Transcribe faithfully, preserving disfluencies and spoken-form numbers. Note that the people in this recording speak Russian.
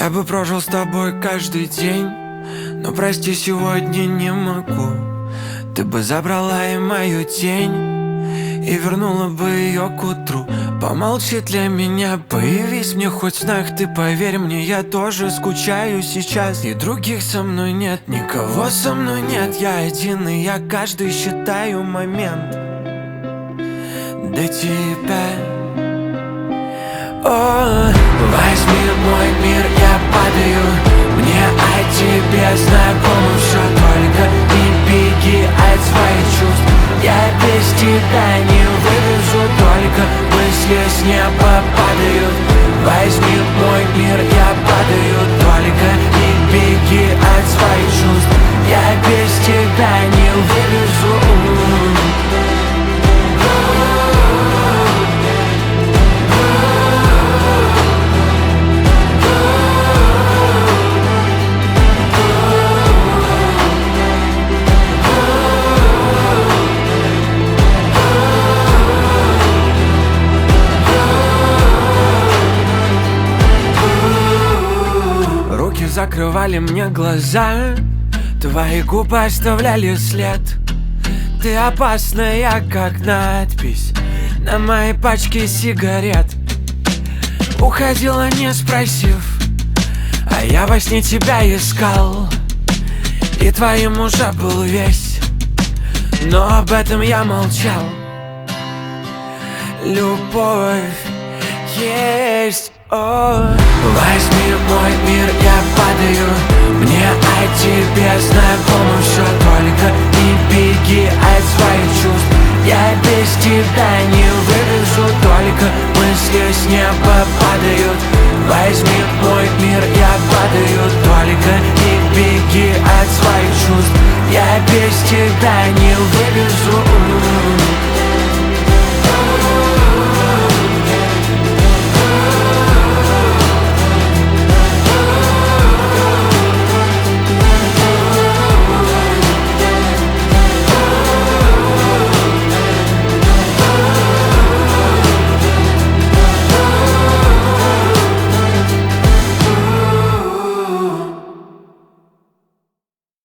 Я бы прожил с тобой каждый день, но прости, сегодня не могу. Ты бы забрала и мою тень и вернула бы ее к утру. Помолчи для меня, появись мне хоть в снах. Ты поверь мне, я тоже скучаю сейчас. И других со мной нет, никого со мной нет. Я один, и я каждый считаю момент до тебя. О, возьми мой мир, я падаю. Мне о тебе знакомо все, только не беги от своих чувств. Я без тебя не вывезу, только мысли с неба падают. Возьми мой мир, я падаю, только не беги от своих чувств. Я без тебя не вывезу. Руки закрывали мне глаза, твои губы оставляли след. Ты опасная, как надпись на моей пачке сигарет. Уходила, не спросив, а я во сне тебя искал, и твоим уже был весь, но об этом я молчал. Любовь есть. О, возьми мой мир, я падаю. Мне о тебе знакомо все, только не беги от своих чувств. Я без тебя не вывезу, только мысли с неба падают. Возьми мой мир, я падаю, только не беги от своих чувств. Я без тебя не вывезу.